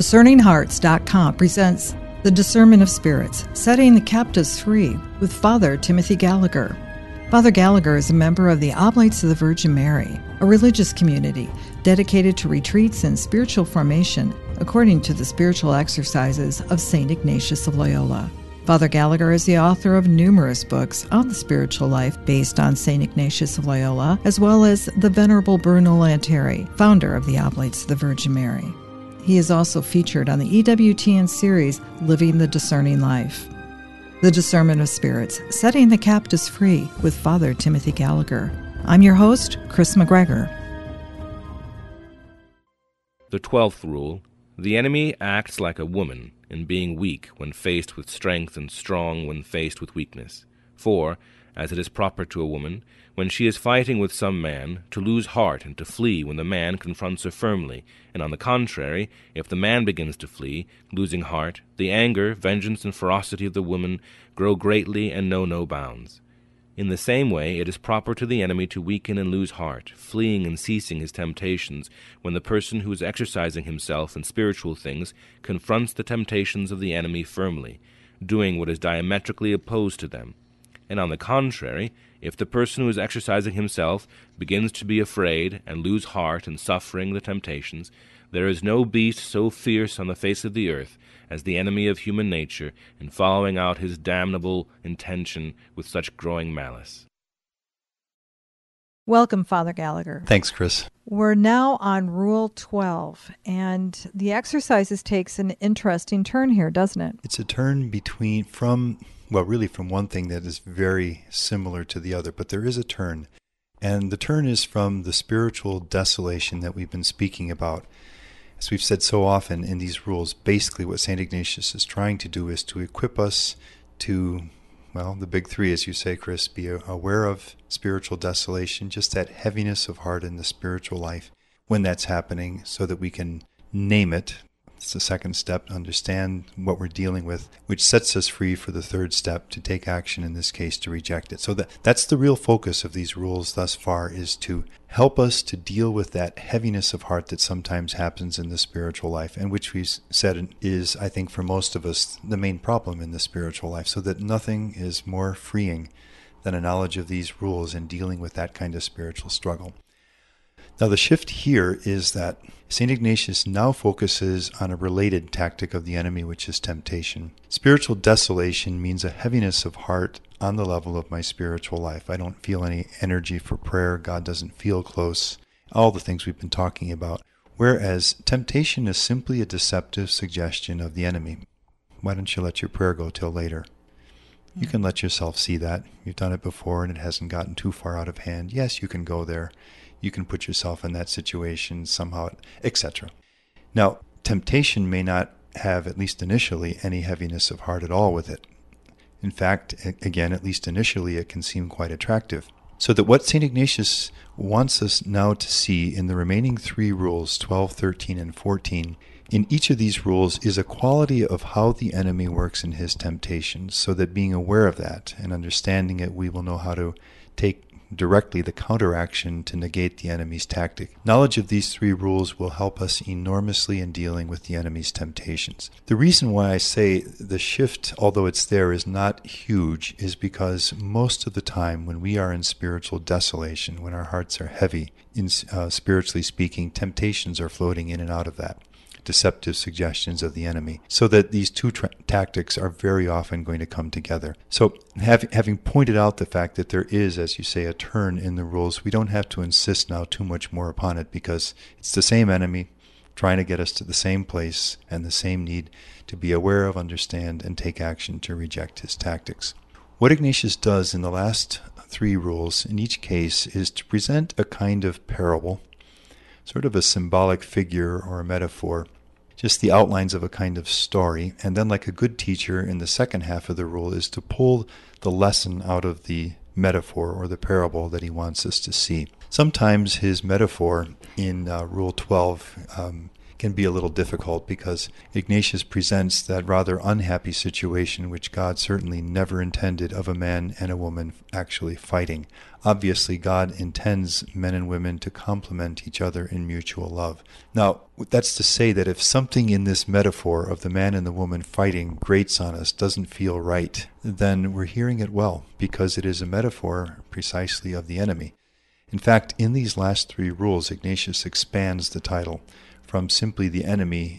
DiscerningHearts.com presents The Discernment of Spirits, Setting the Captives Free with Father Timothy Gallagher. Father Gallagher is a member of the Oblates of the Virgin Mary, a religious community dedicated to retreats and spiritual formation according to the spiritual exercises of St. Ignatius of Loyola. Father Gallagher is the author of numerous books on the spiritual life based on St. Ignatius of Loyola, as well as the Venerable Bruno Lanteri, founder of the Oblates of the Virgin Mary. He is also featured on the EWTN series Living the Discerning Life. The Discernment of Spirits, Setting the Captives Free with Father Timothy Gallagher. I'm your host, Chris McGregor. The 12th rule: the enemy acts like a woman in being weak when faced with strength and strong when faced with weakness. For, as it is proper to a woman, when she is fighting with some man, to lose heart and to flee when the man confronts her firmly, and on the contrary, if the man begins to flee, losing heart, the anger, vengeance, and ferocity of the woman grow greatly and know no bounds. In the same way, it is proper to the enemy to weaken and lose heart, fleeing and ceasing his temptations, when the person who is exercising himself in spiritual things confronts the temptations of the enemy firmly, doing what is diametrically opposed to them. And on the contrary, if the person who is exercising himself begins to be afraid and lose heart in suffering the temptations, there is no beast so fierce on the face of the earth as the enemy of human nature in following out his damnable intention with such growing malice. Welcome, Father Gallagher. Thanks, Chris. We're now on Rule 12, and the exercises takes an interesting turn here, doesn't it? It's a turn from one thing that is very similar to the other, but there is a turn. And the turn is from the spiritual desolation that we've been speaking about. As we've said so often in these rules, basically what St. Ignatius is trying to do is to equip us to, the big three, as you say, Chris, be aware of spiritual desolation, just that heaviness of heart in the spiritual life when that's happening, so that we can name it. It's the second step, understand what we're dealing with, which sets us free for the third step, to take action, in this case, to reject it. So that's the real focus of these rules thus far, is to help us to deal with that heaviness of heart that sometimes happens in the spiritual life, and which we've said is, I think, for most of us, the main problem in the spiritual life, so that nothing is more freeing than a knowledge of these rules in dealing with that kind of spiritual struggle. Now, the shift here is that St. Ignatius now focuses on a related tactic of the enemy, which is temptation. Spiritual desolation means a heaviness of heart on the level of my spiritual life. I don't feel any energy for prayer. God doesn't feel close. All the things we've been talking about. Whereas temptation is simply a deceptive suggestion of the enemy. Why don't you let your prayer go till later? You can let yourself see that. You've done it before and it hasn't gotten too far out of hand. Yes, you can go there. You can put yourself in that situation somehow, etc. Now, temptation may not have, at least initially, any heaviness of heart at all with it. In fact, again, at least initially, it can seem quite attractive. So that what St. Ignatius wants us now to see in the remaining three rules, 12, 13, and 14, in each of these rules is a quality of how the enemy works in his temptations, so that being aware of that and understanding it, we will know how to take directly the counteraction to negate the enemy's tactic. Knowledge of these three rules will help us enormously in dealing with the enemy's temptations. The reason why I say the shift, although it's there, is not huge, is because most of the time when we are in spiritual desolation, when our hearts are heavy, spiritually speaking, temptations are floating in and out of that. Deceptive suggestions of the enemy, so that these two tactics are very often going to come together. So having pointed out the fact that there is, as you say, a turn in the rules, we don't have to insist now too much more upon it, because it's the same enemy trying to get us to the same place and the same need to be aware of, understand, and take action to reject his tactics. What Ignatius does in the last three rules in each case is to present a kind of parable, sort of a symbolic figure or a metaphor, just the outlines of a kind of story, and then, like a good teacher in the second half of the rule, is to pull the lesson out of the metaphor or the parable that he wants us to see. Sometimes his metaphor in Rule 12 can be a little difficult because Ignatius presents that rather unhappy situation which God certainly never intended of a man and a woman actually fighting. Obviously, God intends men and women to complement each other in mutual love. Now, that's to say that if something in this metaphor of the man and the woman fighting grates on us, doesn't feel right, then we're hearing it well, because it is a metaphor precisely of the enemy. In fact, in these last 3 rules, Ignatius expands the title from simply the enemy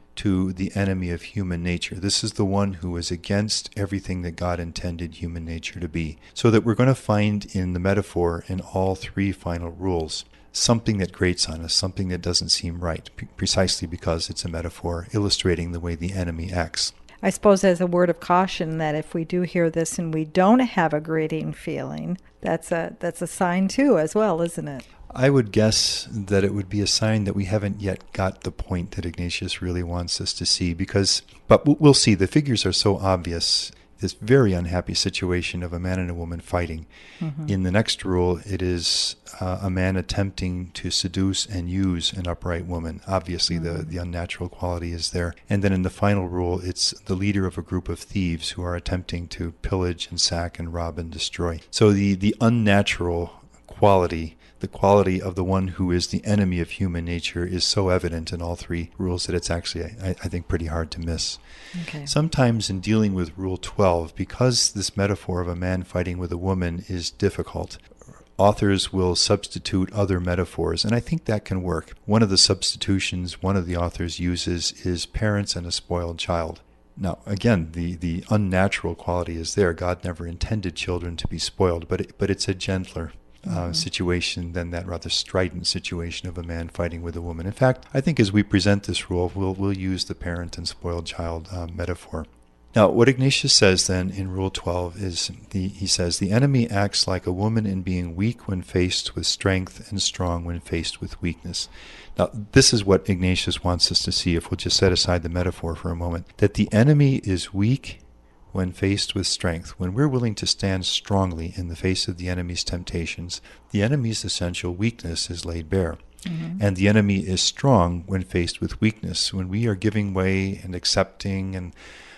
to the enemy of human nature. This is the one who is against everything that God intended human nature to be. So that we're going to find in the metaphor in all 3 final rules something that grates on us, something that doesn't seem right, precisely because it's a metaphor illustrating the way the enemy acts. I suppose as a word of caution that if we do hear this and we don't have a grating feeling, that's a sign too as well, isn't it? I would guess that it would be a sign that we haven't yet got the point that Ignatius really wants us to see, but we'll see. The figures are so obvious. This very unhappy situation of a man and a woman fighting. Mm-hmm. In the next rule, it is a man attempting to seduce and use an upright woman. Obviously, mm-hmm. the unnatural quality is there. And then in the final rule, it's the leader of a group of thieves who are attempting to pillage and sack and rob and destroy. So the unnatural quality, the quality of the one who is the enemy of human nature, is so evident in all 3 rules that it's actually, I think, pretty hard to miss. Okay. Sometimes in dealing with Rule 12, because this metaphor of a man fighting with a woman is difficult, authors will substitute other metaphors, and I think that can work. One of the substitutions one of the authors uses is parents and a spoiled child. Now, again, the unnatural quality is there. God never intended children to be spoiled, but it's a gentler situation than that rather strident situation of a man fighting with a woman. In fact, I think as we present this rule, we'll use the parent and spoiled child metaphor. Now, what Ignatius says then in Rule 12 is, he says, the enemy acts like a woman in being weak when faced with strength and strong when faced with weakness. Now, this is what Ignatius wants us to see, if we'll just set aside the metaphor for a moment, that the enemy is weak when faced with strength. When we're willing to stand strongly in the face of the enemy's temptations, the enemy's essential weakness is laid bare. Mm-hmm. And the enemy is strong when faced with weakness. When we are giving way and accepting and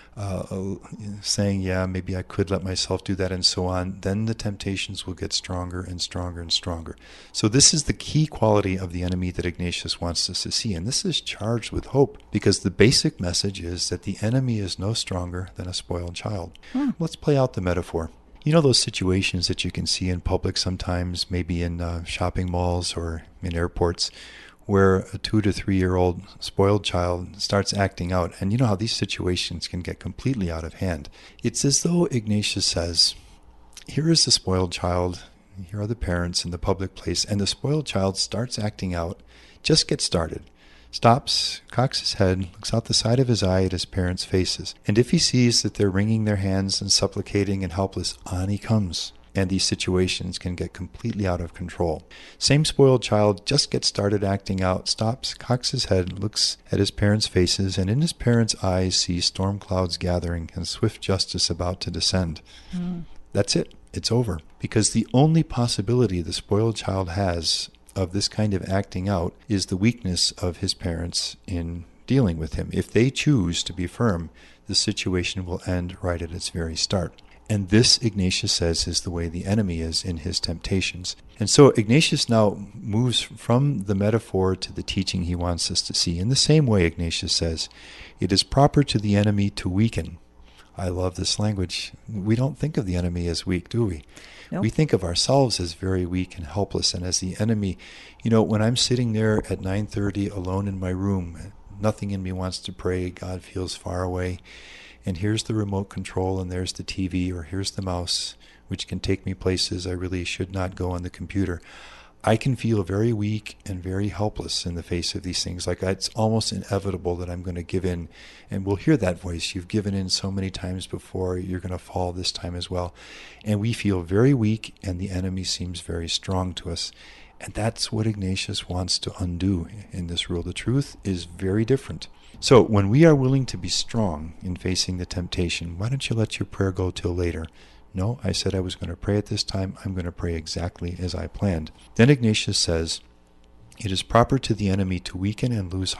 saying, yeah, maybe I could let myself do that and so on, then the temptations will get stronger and stronger and stronger. So this is the key quality of the enemy that Ignatius wants us to see. And this is charged with hope, because the basic message is that the enemy is no stronger than a spoiled child. Let's play out the metaphor. You know those situations that you can see in public sometimes, maybe in shopping malls or in airports, where a 2 to 3 year old spoiled child starts acting out. And you know how these situations can get completely out of hand. It's as though Ignatius says, here is the spoiled child, here are the parents in the public place, and the spoiled child starts acting out, just gets started, stops, cocks his head, looks out the side of his eye at his parents' faces. And if he sees that they're wringing their hands and supplicating and helpless, on he comes. And these situations can get completely out of control. Same spoiled child just gets started acting out, stops, cocks his head, looks at his parents' faces, and in his parents' eyes sees storm clouds gathering and swift justice about to descend. That's it. It's over. Because the only possibility the spoiled child has of this kind of acting out is the weakness of his parents in dealing with him. If they choose to be firm, the situation will end right at its very start. And this, Ignatius says, is the way the enemy is in his temptations. And so Ignatius now moves from the metaphor to the teaching he wants us to see. In the same way, Ignatius says, it is proper to the enemy to weaken. I love this language. We don't think of the enemy as weak, do we? Nope. We think of ourselves as very weak and helpless, and as the enemy. You know, when I'm sitting there at 9:30 alone in my room, nothing in me wants to pray, God feels far away, and here's the remote control, and there's the TV, or here's the mouse, which can take me places I really should not go on the computer. I can feel very weak and very helpless in the face of these things. Like it's almost inevitable that I'm going to give in. And we'll hear that voice. You've given in so many times before, you're going to fall this time as well. And we feel very weak, and the enemy seems very strong to us. And that's what Ignatius wants to undo in this rule. The truth is very different. So when we are willing to be strong in facing the temptation, why don't you let your prayer go till later? No, I said I was going to pray at this time. I'm going to pray exactly as I planned. Then Ignatius says, it is proper to the enemy to weaken and lose heart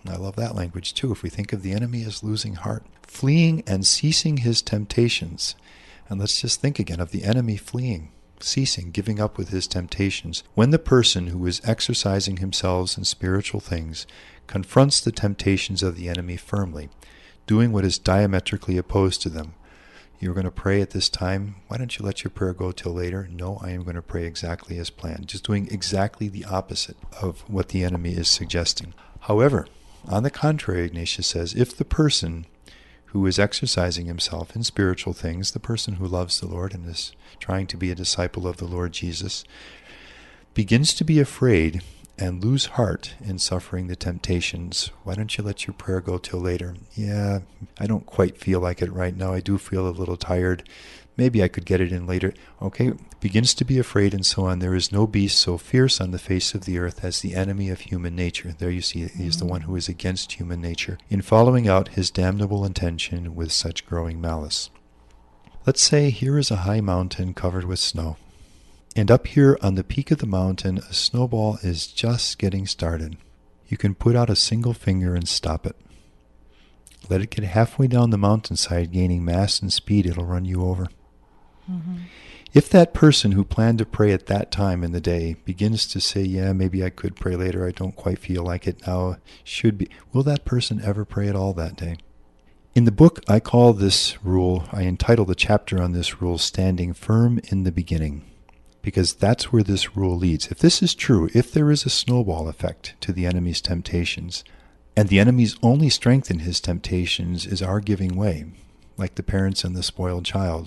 I love that language too. If we think of the enemy as losing heart, fleeing and ceasing his temptations. And let's just think again of the enemy fleeing, ceasing, giving up with his temptations. When the person who is exercising himself in spiritual things confronts the temptations of the enemy firmly, doing what is diametrically opposed to them. You're going to pray at this time. Why don't you let your prayer go till later? No, I am going to pray exactly as planned. Just doing exactly the opposite of what the enemy is suggesting. However, on the contrary, Ignatius says, if the person who is exercising himself in spiritual things, the person who loves the Lord and is trying to be a disciple of the Lord Jesus, begins to be afraid and lose heart in suffering the temptations, why don't you let your prayer go till later? Yeah, I don't quite feel like it right now. I do feel a little tired. Maybe I could get it in later. Okay, begins to be afraid and so on. There is no beast so fierce on the face of the earth as the enemy of human nature. There you see, he is the one who is against human nature, in following out his damnable intention with such growing malice. Let's say here is a high mountain covered with snow. And up here on the peak of the mountain, a snowball is just getting started. You can put out a single finger and stop it. Let it get halfway down the mountainside, gaining mass and speed, it'll run you over. Mm-hmm. If that person who planned to pray at that time in the day begins to say, yeah, maybe I could pray later, I don't quite feel like it now, will that person ever pray at all that day? In the book, I entitle the chapter on this rule, Standing Firm in the Beginning. Because that's where this rule leads. If this is true, if there is a snowball effect to the enemy's temptations, and the enemy's only strength in his temptations is our giving way, like the parents and the spoiled child,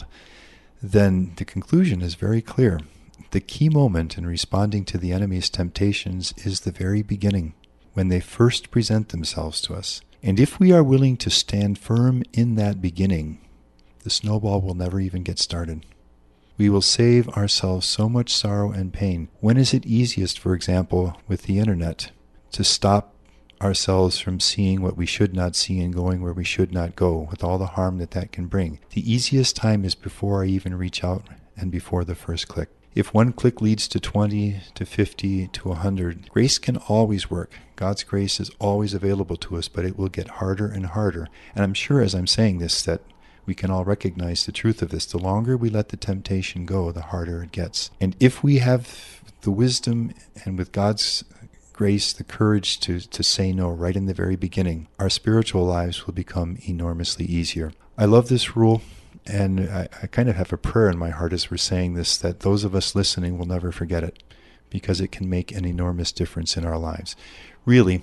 then the conclusion is very clear. The key moment in responding to the enemy's temptations is the very beginning, when they first present themselves to us. And if we are willing to stand firm in that beginning, the snowball will never even get started. We will save ourselves so much sorrow and pain. When is it easiest, for example, with the internet, to stop ourselves from seeing what we should not see and going where we should not go, with all the harm that can bring? The easiest time is before I even reach out and before the first click. If one click leads to 20, to 50, to 100, grace can always work. God's grace is always available to us, but it will get harder and harder. And I'm sure as I'm saying this that we can all recognize the truth of this. The longer we let the temptation go, the harder it gets. And if we have the wisdom and with God's grace, the courage to say no right in the very beginning, our spiritual lives will become enormously easier. I love this rule, and I kind of have a prayer in my heart as we're saying this, that those of us listening will never forget it, because it can make an enormous difference in our lives. Really,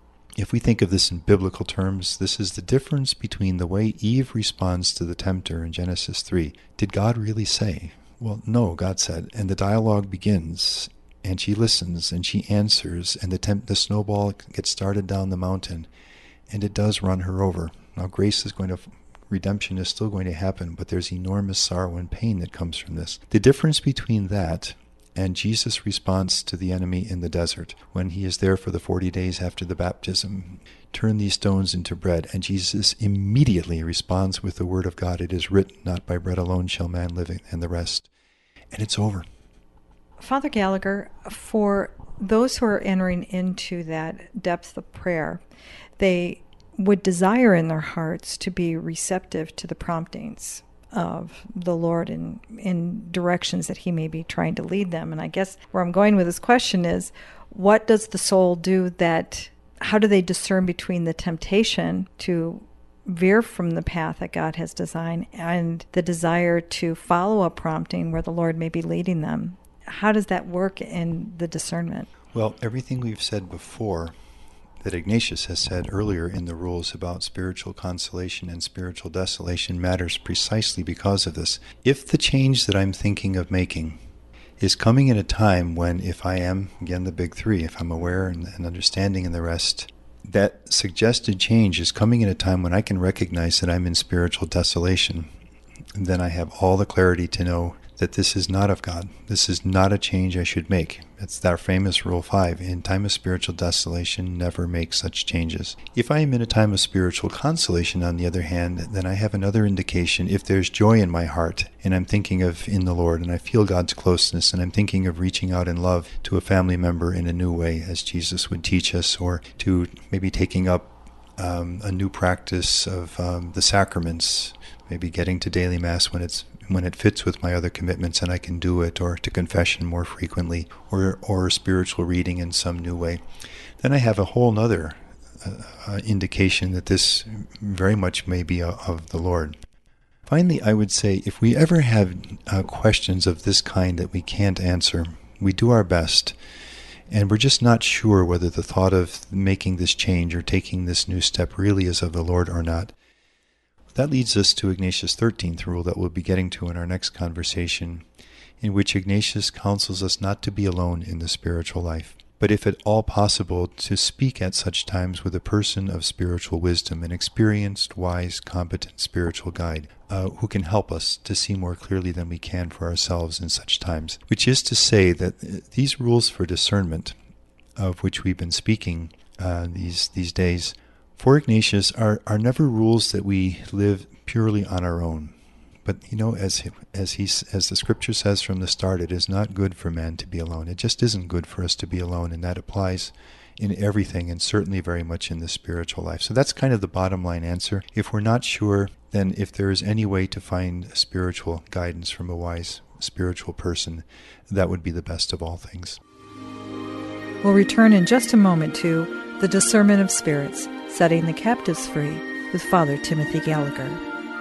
if we think of this in biblical terms, this is the difference between the way Eve responds to the tempter in Genesis 3. Did God really say? Well, no, God said. And the dialogue begins, and she listens, and she answers, and the snowball gets started down the mountain, and it does run her over. Now, redemption is still going to happen, but there's enormous sorrow and pain that comes from this. The difference between that and Jesus' response to the enemy in the desert, when he is there for the 40 days after the baptism, turn these stones into bread, and Jesus immediately responds with the word of God, it is written, not by bread alone shall man live, and the rest. And it's over. Father Gallagher, for those who are entering into that depth of prayer, they would desire in their hearts to be receptive to the promptings of the Lord in directions that he may be trying to lead them. And I guess where I'm going with this question is, what does the soul do how do they discern between the temptation to veer from the path that God has designed and the desire to follow a prompting where the Lord may be leading them? How does that work in the discernment? Well, everything we've said before that Ignatius has said earlier in the rules about spiritual consolation and spiritual desolation matters precisely because of this. If the change that I'm thinking of making is coming at a time when, if I am, again the big three, if I'm aware and understanding and the rest, that suggested change is coming at a time when I can recognize that I'm in spiritual desolation, then I have all the clarity to know that this is not of God. This is not a change I should make. It's our famous Rule 5. In time of spiritual desolation, never make such changes. If I am in a time of spiritual consolation, on the other hand, then I have another indication. If there's joy in my heart, and I'm thinking of in the Lord, and I feel God's closeness, and I'm thinking of reaching out in love to a family member in a new way, as Jesus would teach us, or to maybe taking up a new practice of the sacraments, maybe getting to daily Mass when it fits with my other commitments and I can do it, or to confession more frequently, or spiritual reading in some new way, then I have a whole nother indication that this very much may be of the Lord. Finally, I would say if we ever have questions of this kind that we can't answer, we do our best, and we're just not sure whether the thought of making this change or taking this new step really is of the Lord or not. That leads us to Ignatius' 13th rule that we'll be getting to in our next conversation, in which Ignatius counsels us not to be alone in the spiritual life, but if at all possible, to speak at such times with a person of spiritual wisdom, an experienced, wise, competent spiritual guide, who can help us to see more clearly than we can for ourselves in such times. Which is to say that these rules for discernment, of which we've been speaking these days, for Ignatius are never rules that we live purely on our own. But, as the Scripture says from the start, it is not good for man to be alone. It just isn't good for us to be alone, and that applies in everything, and certainly very much in the spiritual life. So that's kind of the bottom line answer. If we're not sure, then if there is any way to find spiritual guidance from a wise spiritual person, that would be the best of all things. We'll return in just a moment to The Discernment of Spirits, Setting the Captives Free, with Father Timothy Gallagher.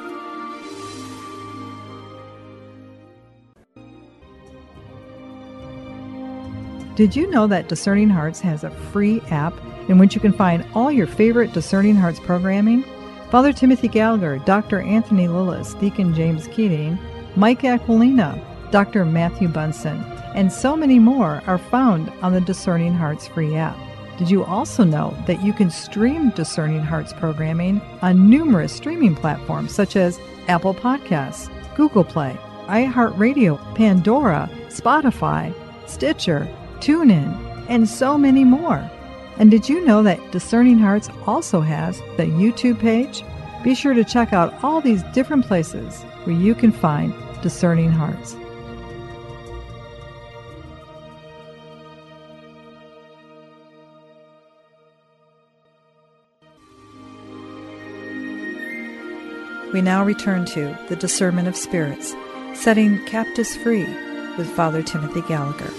Did you know that Discerning Hearts has a free app in which you can find all your favorite Discerning Hearts programming? Father Timothy Gallagher, Dr. Anthony Lillis, Deacon James Keating, Mike Aquilina, Dr. Matthew Bunson, and so many more are found on the Discerning Hearts free app. Did you also know that you can stream Discerning Hearts programming on numerous streaming platforms such as Apple Podcasts, Google Play, iHeartRadio, Pandora, Spotify, Stitcher, TuneIn, and so many more? And did you know that Discerning Hearts also has the YouTube page? Be sure to check out all these different places where you can find Discerning Hearts. We now return to The Discernment of Spirits, Setting Captives Free, with Father Timothy Gallagher.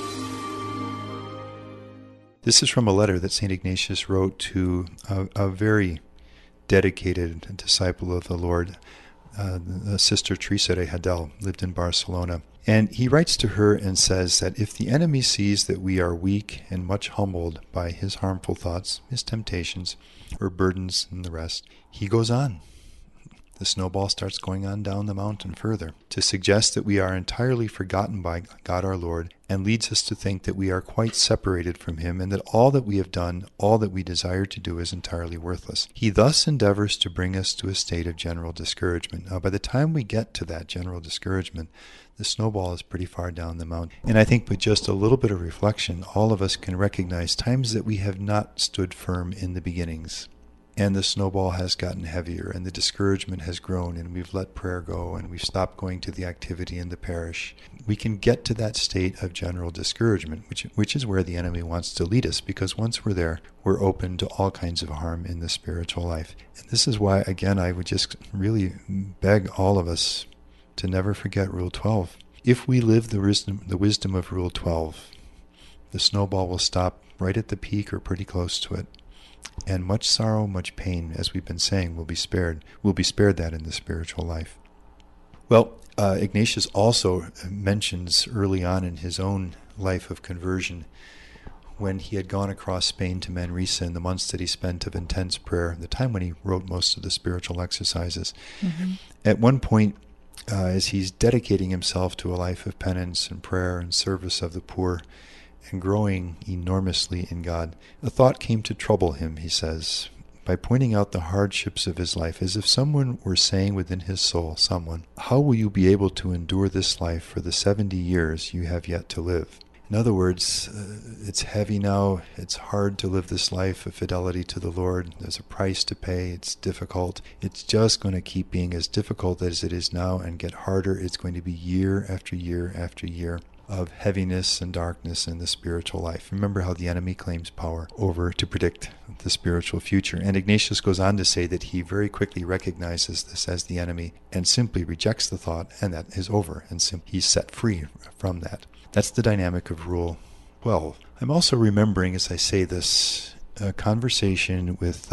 This is from a letter that St. Ignatius wrote to a very dedicated disciple of the Lord, Sister Teresa de Hadel, lived in Barcelona. And he writes to her and says that if the enemy sees that we are weak and much humbled by his harmful thoughts, his temptations, or burdens and the rest, he goes on. The snowball starts going on down the mountain further to suggest that we are entirely forgotten by God our Lord, and leads us to think that we are quite separated from him, and that all that we have done, all that we desire to do, is entirely worthless. He thus endeavors to bring us to a state of general discouragement. Now, by the time we get to that general discouragement, the snowball is pretty far down the mountain. And I think with just a little bit of reflection, all of us can recognize times that we have not stood firm in the beginnings. And the snowball has gotten heavier, and the discouragement has grown, and we've let prayer go, and we've stopped going to the activity in the parish. We can get to that state of general discouragement, which is where the enemy wants to lead us, because once we're there, we're open to all kinds of harm in the spiritual life. And this is why, again, I would just really beg all of us to never forget Rule 12. If we live the wisdom of Rule 12, the snowball will stop right at the peak or pretty close to it. And much sorrow, much pain, as we've been saying, will be spared. We'll be spared that in the spiritual life. Well, Ignatius also mentions early on in his own life of conversion, when he had gone across Spain to Manresa in the months that he spent of intense prayer, the time when he wrote most of the spiritual exercises. Mm-hmm. At one point, as he's dedicating himself to a life of penance and prayer and service of the poor, and growing enormously in God, a thought came to trouble him, he says, by pointing out the hardships of his life, as if someone were saying within his soul, how will you be able to endure this life for the 70 years you have yet to live? In other words, it's heavy now. It's hard to live this life of fidelity to the Lord. There's a price to pay. It's difficult. It's just going to keep being as difficult as it is now and get harder. It's going to be year after year after year of heaviness and darkness in the spiritual life. Remember how the enemy claims power over to predict the spiritual future. And Ignatius goes on to say that he very quickly recognizes this as the enemy and simply rejects the thought, and that is over, and he's set free from that. That's the dynamic of Rule 12. I'm also remembering, as I say this, a conversation with,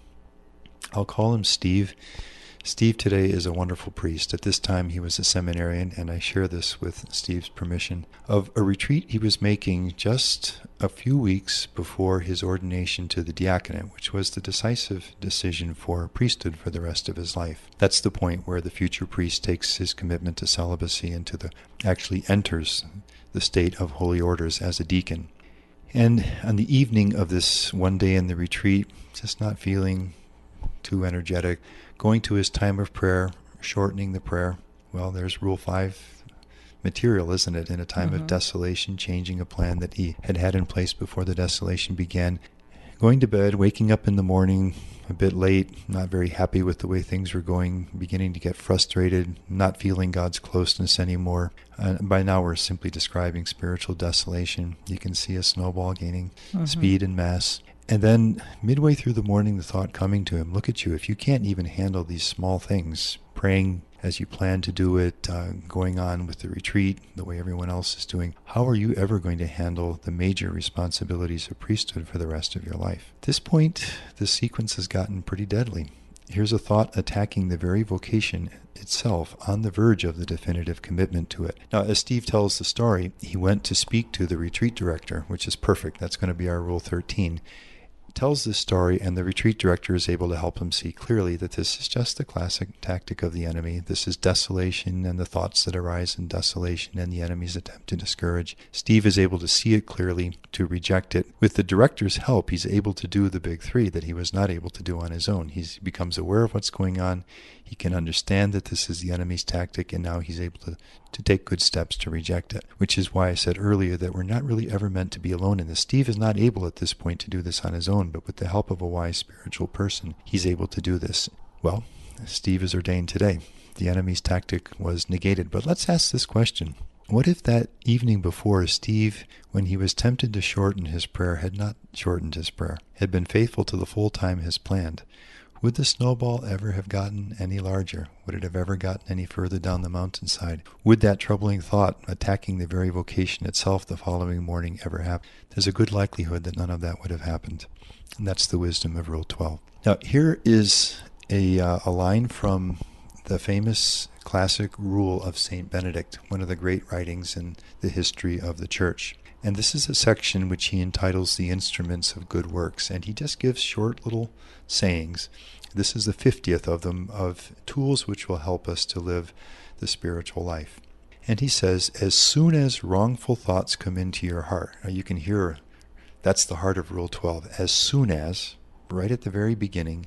I'll call him Steve. Steve today is a wonderful priest. At this time he was a seminarian, and I share this with Steve's permission, of a retreat he was making just a few weeks before his ordination to the diaconate, which was the decisive decision for priesthood for the rest of his life. That's the point where the future priest takes his commitment to celibacy and actually enters the state of holy orders as a deacon. And on the evening of this one day in the retreat, just not feeling too energetic, going to his time of prayer, shortening the prayer. Well, there's Rule 5 material, isn't it? In a time of desolation, changing a plan that he had in place before the desolation began. Going to bed, waking up in the morning a bit late, not very happy with the way things were going, beginning to get frustrated, not feeling God's closeness anymore. By now we're simply describing spiritual desolation. You can see a snowball gaining speed and mass. And then midway through the morning, the thought coming to him, look at you, if you can't even handle these small things, praying as you plan to do it, going on with the retreat the way everyone else is doing, how are you ever going to handle the major responsibilities of priesthood for the rest of your life? At this point, the sequence has gotten pretty deadly. Here's a thought attacking the very vocation itself, on the verge of the definitive commitment to it. Now, as Steve tells the story, he went to speak to the retreat director, which is perfect. That's going to be our Rule 13. Tells this story, and the retreat director is able to help him see clearly that this is just the classic tactic of the enemy. This is desolation and the thoughts that arise in desolation and the enemy's attempt to discourage. Steve is able to see it clearly, to reject it. With the director's help, he's able to do the big three that he was not able to do on his own. He becomes aware of what's going on. He can understand that this is the enemy's tactic, and now he's able to take good steps to reject it, which is why I said earlier that we're not really ever meant to be alone in this. Steve is not able at this point to do this on his own, but with the help of a wise spiritual person, he's able to do this. Well, Steve is ordained today. The enemy's tactic was negated. But let's ask this question. What if that evening before, Steve, when he was tempted to shorten his prayer, had not shortened his prayer, had been faithful to the full time as planned? Would the snowball ever have gotten any larger? Would it have ever gotten any further down the mountainside? Would that troubling thought attacking the very vocation itself the following morning ever happen? There's a good likelihood that none of that would have happened. And that's the wisdom of Rule 12. Now, here is a line from the famous classic Rule of St. Benedict, one of the great writings in the history of the Church. And this is a section which he entitles The Instruments of Good Works. And he just gives short little sayings. This is the 50th of them, of tools which will help us to live the spiritual life. And he says, as soon as wrongful thoughts come into your heart. Now you can hear, that's the heart of Rule 12. As soon as, right at the very beginning,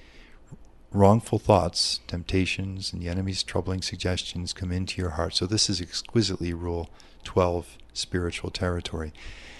wrongful thoughts, temptations, and the enemy's troubling suggestions come into your heart. So this is exquisitely Rule 12 spiritual territory.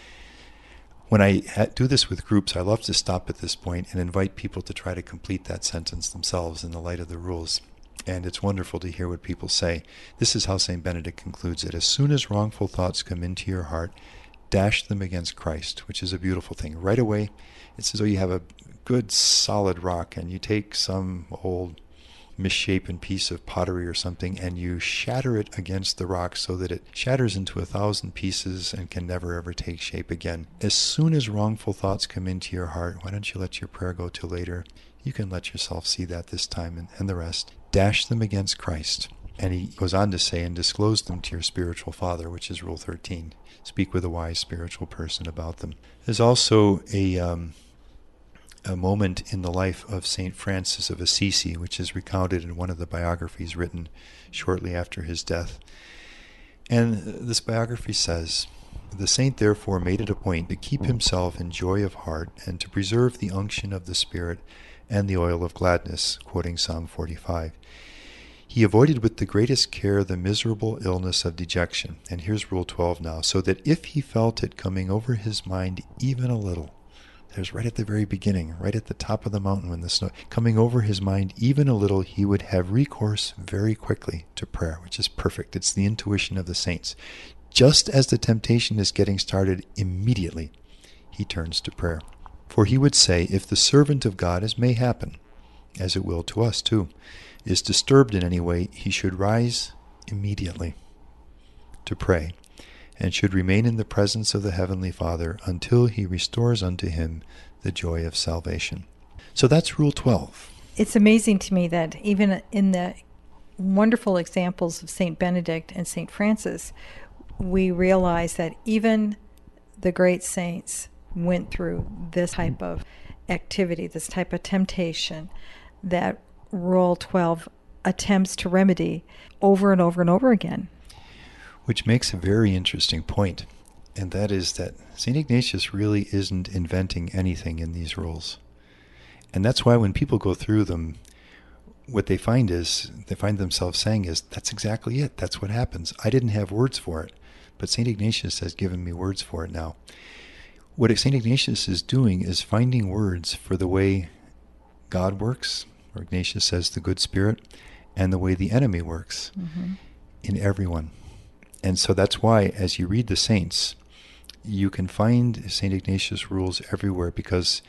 When I do this with groups, I love to stop at this point and invite people to try to complete that sentence themselves in the light of the rules. And it's wonderful to hear what people say. This is how St. Benedict concludes it. As soon as wrongful thoughts come into your heart, dash them against Christ, which is a beautiful thing. Right away, it's as though you have a good solid rock and you take some old misshapen piece of pottery or something and you shatter it against the rock so that it shatters into 1,000 pieces and can never ever take shape again. As soon as wrongful thoughts come into your heart, why don't you let your prayer go till later? You can let yourself see that this time and the rest. Dash them against Christ. And he goes on to say, and disclose them to your spiritual father, which is Rule 13. Speak with a wise spiritual person about them. There's also a moment in the life of St. Francis of Assisi, which is recounted in one of the biographies written shortly after his death. And this biography says, "The saint therefore made it a point to keep himself in joy of heart and to preserve the unction of the Spirit and the oil of gladness," quoting Psalm 45. "He avoided with the greatest care the miserable illness of dejection." And here's Rule 12 now. "So that if he felt it coming over his mind even a little," there's right at the very beginning, right at the top of the mountain when the snow, "coming over his mind even a little, he would have recourse very quickly to prayer," which is perfect. It's the intuition of the saints. Just as the temptation is getting started, immediately he turns to prayer. "For he would say, if the servant of God, as may happen, as it will to us too, is disturbed in any way, he should rise immediately to pray, and should remain in the presence of the Heavenly Father until he restores unto him the joy of salvation." So that's Rule 12. It's amazing to me that even in the wonderful examples of St. Benedict and St. Francis, we realize that even the great saints went through this type of activity, this type of temptation that Rule 12 attempts to remedy over and over and over again. Which makes a very interesting point, and that is that St. Ignatius really isn't inventing anything in these rules. And that's why when people go through them, what they find themselves saying is, that's exactly it. That's what happens. I didn't have words for it, but St. Ignatius has given me words for it now. What St. Ignatius is doing is finding words for the way God works, or Ignatius says the good spirit, and the way the enemy works in everyone. And so that's why, as you read the saints, you can find St. Ignatius rules everywhere, because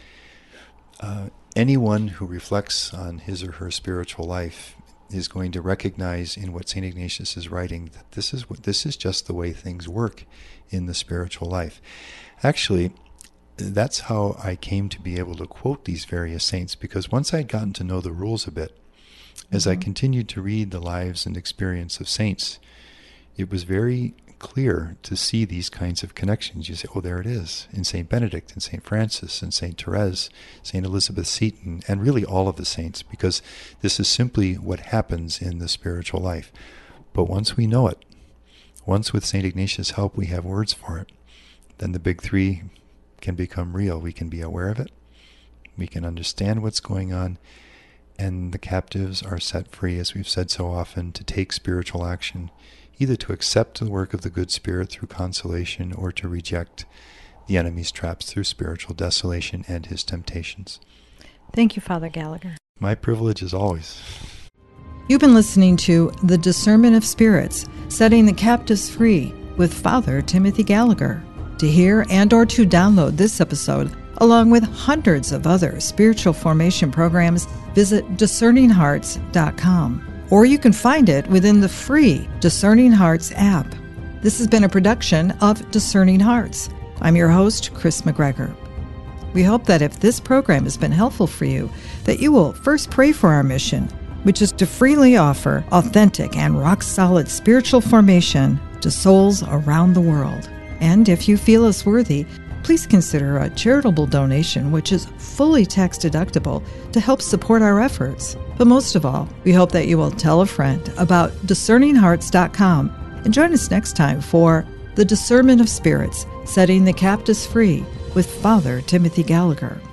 anyone who reflects on his or her spiritual life is going to recognize in what St. Ignatius is writing that this is just the way things work in the spiritual life. Actually, that's how I came to be able to quote these various saints, because once I'd gotten to know the rules a bit, as I continued to read the lives and experience of saints, it was very clear to see these kinds of connections. You say, oh, there it is, in St. Benedict and St. Francis and St. Therese, St. Elizabeth Seton, and really all of the saints, because this is simply what happens in the spiritual life. But once we know it, once with St. Ignatius' help we have words for it, then the big three can become real. We can be aware of it, we can understand what's going on, and the captives are set free, as we've said so often, to take spiritual action, either to accept the work of the good spirit through consolation or to reject the enemy's traps through spiritual desolation and his temptations. Thank you, Father Gallagher. My privilege as always. You've been listening to The Discernment of Spirits, Setting the Captives Free with Father Timothy Gallagher. To hear and or to download this episode, along with hundreds of other spiritual formation programs, visit discerninghearts.com. Or you can find it within the free Discerning Hearts app. This has been a production of Discerning Hearts. I'm your host, Chris McGregor. We hope that if this program has been helpful for you, that you will first pray for our mission, which is to freely offer authentic and rock-solid spiritual formation to souls around the world. And if you feel us worthy, please consider a charitable donation, which is fully tax-deductible, to help support our efforts. But most of all, we hope that you will tell a friend about discerninghearts.com and join us next time for The Discernment of Spirits, Setting the Captives Free with Father Timothy Gallagher.